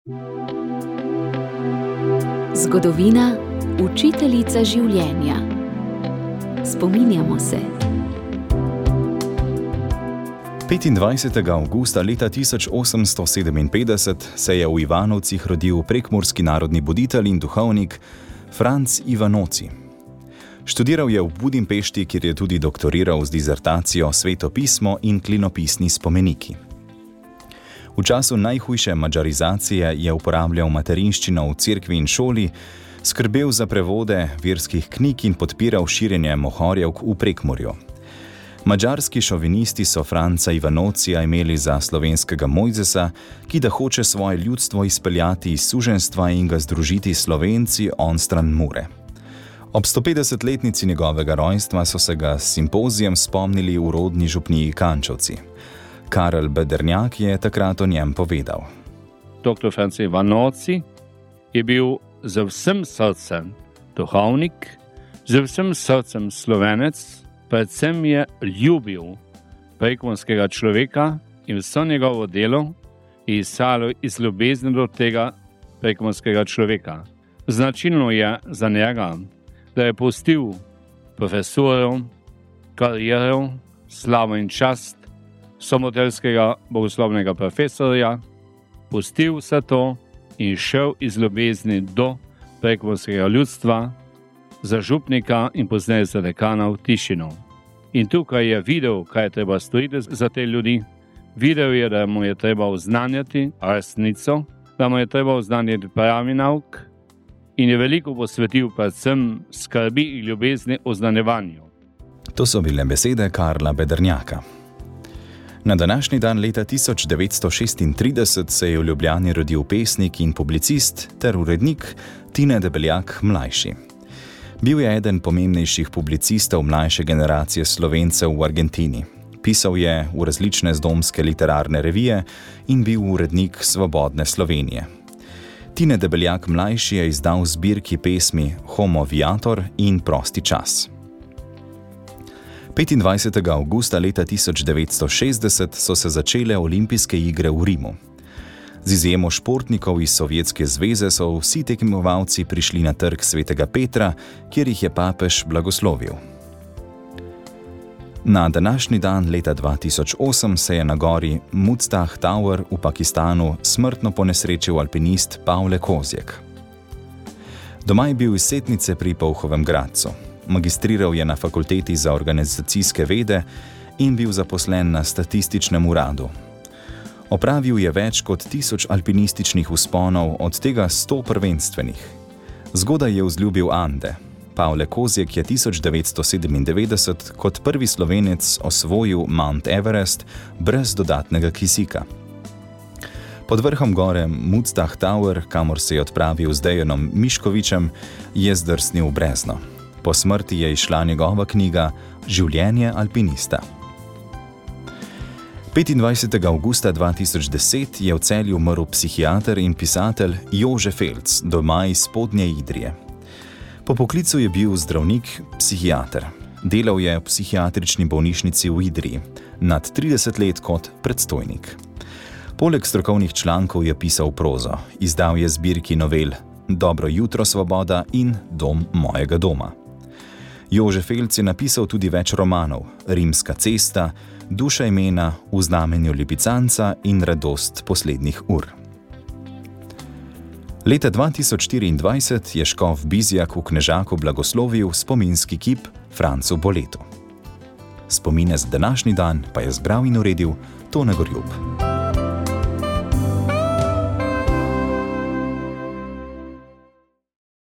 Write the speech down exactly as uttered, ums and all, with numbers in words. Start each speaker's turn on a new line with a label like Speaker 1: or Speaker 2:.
Speaker 1: Zgodovina, učiteljica življenja. Spominjamo se.
Speaker 2: petindvajsetega avgusta leta tisoč osemsto sedeminpetdeset se je v Ivanovcih rodil prekmurski narodni buditelj in duhovnik Franc Ivanoci. Študiral je v Budimpešti, kjer je tudi doktoriral z dizertacijo Svetopismo in klinopisni spomeniki. V času najhujše madžarizacije je uporabljal materinščino v cerkvi in šoli, skrbel za prevode verskih knjig in podpiral širjenje mohorjevk v Prekmurju. Madžarski šovinisti so Franca Ivanocija imeli za slovenskega Mojzesa, ki da hoče svoje ljudstvo izpeljati iz suženjstva in ga združiti s Slovenci onstran Mure. Ob stopetdesetletnici njegovega rojstva so se ga s simpozijem spomnili v rodni župniji Kančovci. Karel Bedernjak je takrat o njem povedal.
Speaker 3: Doktor Franc Ivanoci je bil z vsem srcem duhovnik, z vsem srcem Slovenec, predvsem je ljubil prekmurskega človeka in vso njegovo delo je izhajalo iz ljubezni do tega prekmurskega človeka. Značilno je za njega, da je pustil profesorov, kariero, slavo in čast somotelskega bogoslovnega profesorja, pustil vse to in šel iz ljubezni do prekmurskega ljudstva za župnika in pozneje za dekana v Tišino. In tukaj je videl, kaj je treba storiti za te ljudi. Videl je, da mu je treba oznanjati resnico, da mu je treba oznanjati pravi nauk in je veliko posvetil predvsem skrbi in ljubezni oznanjevanju.
Speaker 2: To so bile besede Karla Bedernjaka. Na današnji dan leta tisoč devetsto šestintrideset se je v Ljubljani rodil pesnik in publicist ter urednik Tine Debeljak mlajši. Bil je eden pomembnejših publicistov mlajše generacije Slovencev v Argentini. Pisal je v različne zdomske literarne revije in bil urednik Svobodne Slovenije. Tine Debeljak mlajši je izdal zbirki pesmi Homo Viator in Prosti čas. petindvajsetega avgusta leta tisoč devetsto šestdeset so se začele olimpijske igre v Rimu. Z izjemo športnikov iz Sovjetske zveze so vsi tekmovalci prišli na trg Svetega Petra, kjer jih je papež blagoslovil. Na današnji dan leta dva tisoč osem se je na gori Muztagh Tower v Pakistanu smrtno ponesrečil alpinist Pavle Kozjek. Doma je bil iz Setnice pri Polhovem Gradcu. Magistriral je na fakulteti za organizacijske vede in bil zaposlen na statističnem uradu. Opravil je več kot tisoč alpinističnih vzponov, od tega sto prvenstvenih. Zgodaj je vzljubil Ande. Pavle Kozjek je tisoč devetsto sedemindevetdeset kot prvi Slovenec osvojil Mount Everest brez dodatnega kisika. Pod vrhom gore Muztagh Tower, kamor se je odpravil z Dejanom Miškovičem, je zdrsnil v brezno. Po smrti je izšla njegova knjiga Življenje alpinista. petindvajsetega avgusta dva tisoč deset je v Celju umrl psihiater in pisatelj Jože Felc, doma iz Spodnje Idrije. Po poklicu je bil zdravnik, psihiater. Delal je v psihiatrični bolnišnici v Idriji, nad trideset let kot predstojnik. Poleg strokovnih člankov je pisal prozo, izdal je zbirki novel Dobro jutro, svoboda in Dom mojega doma. Jože Felc je napisal tudi več romanov, Rimska cesta, Duša imena, V znamenju lipicanca in Radost poslednjih ur. Leta dva tisoč štiriindvajset je škof Bizjak v Knežaku blagoslovil spominski kip Francu Boletu. Spomine za današnji dan pa je zbral in uredil Tone Gorjup.